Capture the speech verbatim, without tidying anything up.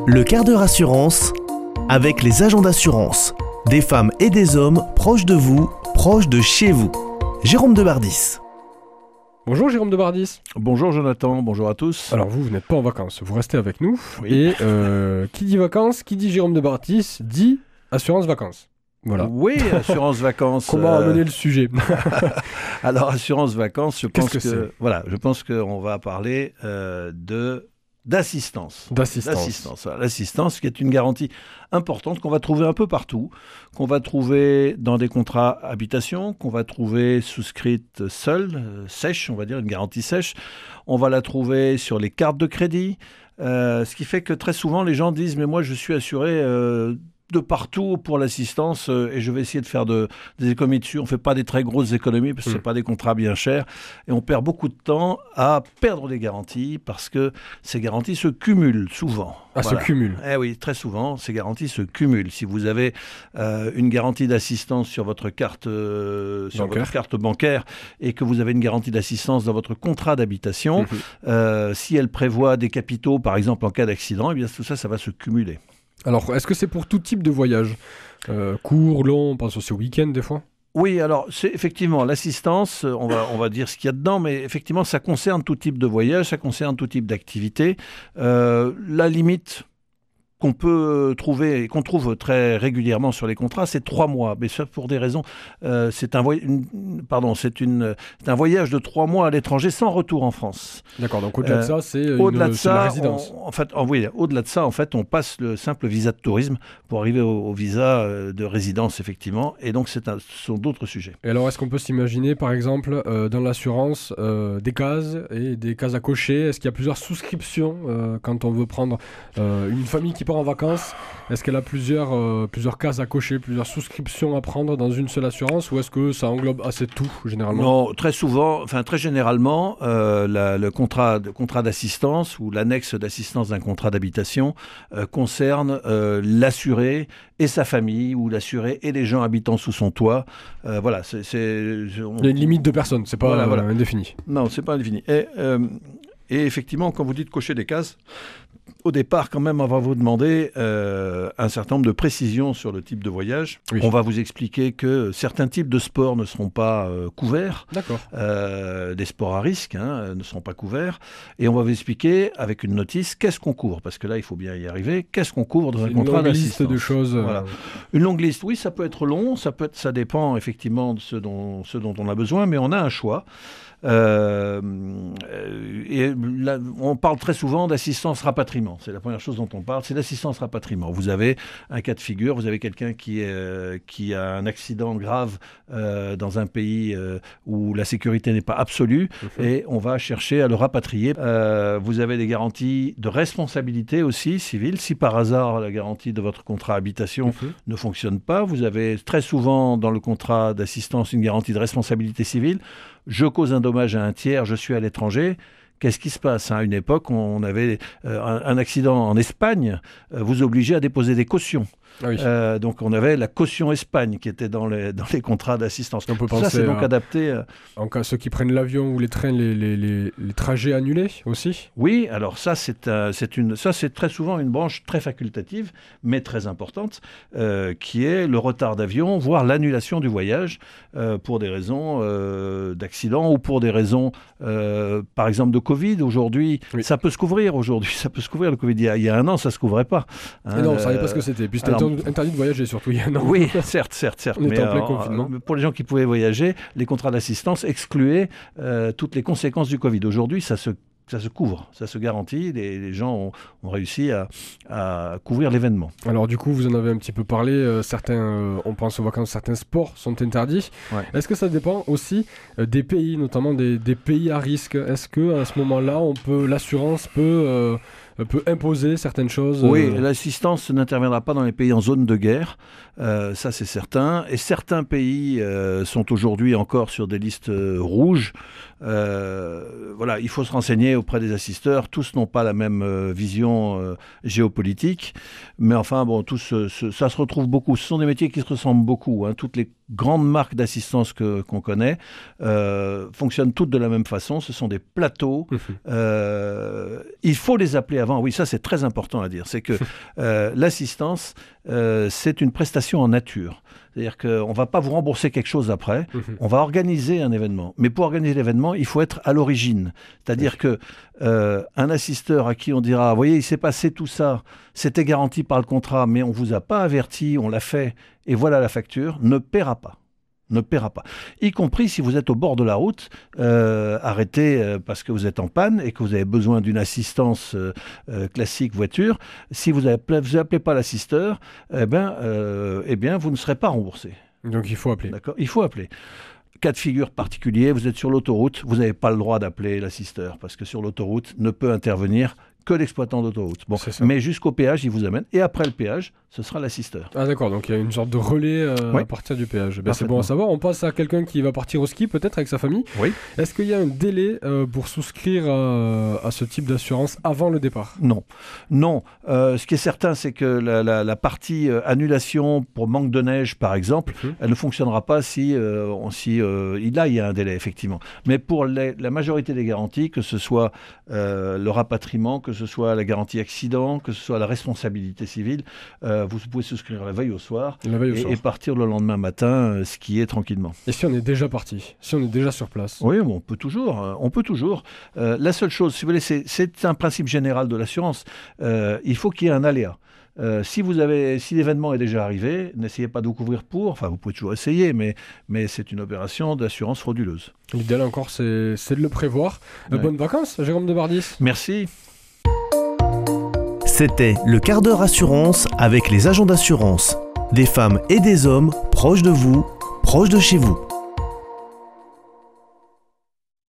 Le quart d'heure assurance avec les agents d'assurance. Des femmes et des hommes proches de vous, proches de chez vous. Jérôme Debardis. Bonjour Jérôme Debardis. Bonjour Jonathan, bonjour à tous. Alors vous, vous n'êtes pas en vacances, vous restez avec nous. Oui. Et euh, qui dit vacances, qui dit Jérôme Debardis, dit assurance vacances. Voilà. Oui, assurance vacances. Comment euh, amener le sujet? Alors assurance vacances, je Qu'est-ce pense que que, c'est voilà, je pense qu'on va parler euh, de d'assistance. D'assistance. L'assistance, voilà. L'assistance qui est une garantie importante qu'on va trouver un peu partout, qu'on va trouver dans des contrats habitation, qu'on va trouver souscrite seule, euh, sèche, on va dire une garantie sèche. On va la trouver sur les cartes de crédit, euh, ce qui fait que très souvent les gens disent mais moi je suis assuré euh, de partout pour l'assistance euh, et je vais essayer de faire de, des économies dessus. On ne fait pas des très grosses économies parce que Mmh. ce n'est pas des contrats bien chers et on perd beaucoup de temps à perdre des garanties parce que ces garanties se cumulent souvent. Ah, Voilà. se cumule. Eh oui, très souvent, ces garanties se cumulent. Si vous avez euh, une garantie d'assistance sur votre carte, euh, sur Bancaire. votre carte bancaire et que vous avez une garantie d'assistance dans votre contrat d'habitation, Mmh. euh, si elle prévoit des capitaux, par exemple en cas d'accident, eh bien tout ça, ça va se cumuler. Alors, est-ce que c'est pour tout type de voyage euh, court, long, on pense aussi au week-end des fois? Oui, alors c'est effectivement l'assistance, euh, on va, on va dire ce qu'il y a dedans, mais effectivement ça concerne tout type de voyage, ça concerne tout type d'activité. Euh, la limite qu'on peut trouver et qu'on trouve très régulièrement sur les contrats, c'est trois mois. Mais ça, pour des raisons, euh, c'est un, voy- une- pardon, c'est une, c'est un voyage de trois mois à l'étranger sans retour en France. D'accord, donc au-delà de Euh, ça, c'est une, Au-delà de c'est la ça, résidence. on- en fait, en- oui, au-delà de ça, en fait, on passe le simple visa de tourisme pour arriver au, au visa euh, de résidence, effectivement. Et donc, c'est un, ce sont d'autres sujets. Et alors, est-ce qu'on peut s'imaginer, par exemple, euh, dans l'assurance, euh, des cases et des cases à cocher? Est-ce qu'il y a plusieurs souscriptions euh, quand on veut prendre euh, une famille qui part en vacances? Est-ce qu'elle a plusieurs, euh, plusieurs cases à cocher, plusieurs souscriptions à prendre dans une seule assurance? Ou est-ce que ça englobe assez tout, généralement? Non, très souvent, enfin très généralement, euh, la- le contrat, de, contrat d'assistance ou l'annexe d'assistance d'un contrat d'habitation euh, concerne euh, l'assuré et sa famille ou l'assuré et les gens habitant sous son toit. Euh, voilà, c'est, c'est, on- Il y a une limite de personnes, c'est pas Voilà, euh, voilà. indéfini. Non, c'est pas indéfini. Et, euh, et effectivement, quand vous dites cocher des cases, au départ, quand même, on va vous demander euh, un certain nombre de précisions sur le type de voyage. Oui. On va vous expliquer que certains types de sports ne seront pas euh, couverts. D'accord. Euh, des sports à risque hein, ne seront pas couverts. Et on va vous expliquer, avec une notice, qu'est-ce qu'on couvre. Parce que là, il faut bien y arriver. Qu'est-ce qu'on couvre dans un Une contrat longue liste d'assistance de choses. euh, Voilà. Une longue liste, oui, ça peut être long. Ça, peut être, ça dépend effectivement de ce dont, ce dont on a besoin. Mais on a un choix. Euh, euh, et là, on parle très souvent d'assistance rapatriement. C'est la première chose dont on parle, c'est l'assistance rapatriement. Vous avez un cas de figure, vous avez quelqu'un qui, est, euh, qui a un accident grave euh, dans un pays euh, où la sécurité n'est pas absolue Mhm. et on va chercher à le rapatrier. Euh, vous avez des garanties de responsabilité aussi civile. Si par hasard la garantie de votre contrat habitation Mhm. ne fonctionne pas. Vous avez très souvent dans le contrat d'assistance une garantie de responsabilité civile. Je cause un dommage à un tiers, je suis à l'étranger. Qu'est-ce qui se passe? À une époque, on avait euh, un, un accident en Espagne, euh, vous obligeait à déposer des cautions. Ah oui. Euh, donc on avait la caution Espagne qui était dans les, dans les contrats d'assistance. On peut Tout ça, penser c'est donc à- adapté. euh, En cas, ceux qui prennent l'avion ou les trains, les, les, les, les trajets annulés aussi? Oui, alors ça c'est, un- c'est une, ça c'est très souvent une branche très facultative, mais très importante, euh, qui est le retard d'avion, voire l'annulation du voyage euh, pour des raisons euh, d'accident ou pour des raisons, euh, par exemple, de Covid. Aujourd'hui, Oui. ça peut se couvrir. Aujourd'hui, ça peut se couvrir le Covid. Il y a, il y a un an, ça se couvrait pas. hein. Et non, on ne savait Euh, pas ce que c'était. Puis c'était alors- inter- interdit de voyager, surtout il y a un an. Oui, certes, certes, certes. On était mais en plein euh, confinement. euh, pour les gens qui pouvaient voyager, les contrats d'assistance excluaient euh, toutes les conséquences du Covid. Aujourd'hui, ça se, ça se couvre, ça se garantit. Les, les gens ont, ont réussi à, à couvrir l'événement. Alors du coup, vous en avez un petit peu parlé, euh, certains, euh, on pense aux vacances, certains sports sont interdits. Ouais. Est-ce que ça dépend aussi euh, des pays, notamment des, des pays à risque? Est-ce que à ce moment-là, on peut, l'assurance peut, euh, peut imposer certaines choses? Oui, euh, l'assistance n'interviendra pas dans les pays en zone de guerre, euh, ça c'est certain. Et certains pays euh, sont aujourd'hui encore sur des listes euh, rouges. Euh, voilà, il faut se renseigner auprès des assisteurs. Tous n'ont pas la même euh, vision euh, géopolitique, mais enfin bon, tous, euh, ce- ça se retrouve beaucoup. Ce sont des métiers qui se ressemblent beaucoup. hein. Toutes les grandes marques d'assistance que, qu'on connaît euh, fonctionnent toutes de la même façon. Ce sont des plateaux. Mmh. Euh, il faut les appeler avant. Oui, ça c'est très important à dire. C'est que euh, l'assistance, euh, c'est une prestation en nature. C'est-à-dire qu'on ne va pas vous rembourser quelque chose après. Mmh. On va organiser un événement. Mais pour organiser l'événement, il faut être à l'origine. C'est-à-dire oui. que euh, un assisteur à qui on dira, vous voyez, il s'est passé tout ça, c'était garanti par le contrat, mais on ne vous a pas averti, on l'a fait, et voilà la facture, ne paiera pas. ne paiera pas. Y compris si vous êtes au bord de la route, euh, arrêté euh, parce que vous êtes en panne et que vous avez besoin d'une assistance euh, euh, classique voiture, si vous n'appelez pas l'assisteur, eh ben, euh, eh bien, vous ne serez pas remboursé. Donc il faut appeler. D'accord ? Il faut appeler. Cas de figure particulier, vous êtes sur l'autoroute, vous n'avez pas le droit d'appeler l'assisteur parce que sur l'autoroute ne peut intervenir que l'exploitant d'autoroute. Bon, mais jusqu'au péage, il vous amène. Et après le péage, ce sera l'assisteur. Ah d'accord, donc il y a une sorte de relais euh, oui. à partir du péage. Ben, c'est bon à savoir. On passe à quelqu'un qui va partir au ski, peut-être avec sa famille. Oui. Est-ce qu'il y a un délai euh, pour souscrire euh, à ce type d'assurance avant le départ ? Non. Non. Euh, ce qui est certain, c'est que la, la, la partie euh, annulation pour manque de neige, par exemple, mmh. elle ne fonctionnera pas si, euh, on, si euh, là, il y a un délai, effectivement. Mais pour les, la majorité des garanties, que ce soit euh, le rapatriement, que ce soit la garantie accident, que ce soit la responsabilité civile, euh, vous pouvez souscrire la veille au soir, la veille au et, soir. et partir le lendemain matin euh, skier tranquillement. Et si on est déjà parti, si on est déjà sur place ? Oui, bon, on peut toujours. Euh, on peut toujours. Euh, la seule chose, si vous voulez, c'est, c'est un principe général de l'assurance. Euh, il faut qu'il y ait un aléa. Euh, si, vous avez, si l'événement est déjà arrivé, n'essayez pas de vous couvrir pour. Enfin, vous pouvez toujours essayer, mais, mais c'est une opération d'assurance frauduleuse. L'idéal encore, c'est, c'est de le prévoir. Ouais. Euh, bonnes vacances, Jérôme de Bardis. Merci. C'était le quart d'heure assurance avec les agents d'assurance. Des femmes et des hommes proches de vous, proches de chez vous.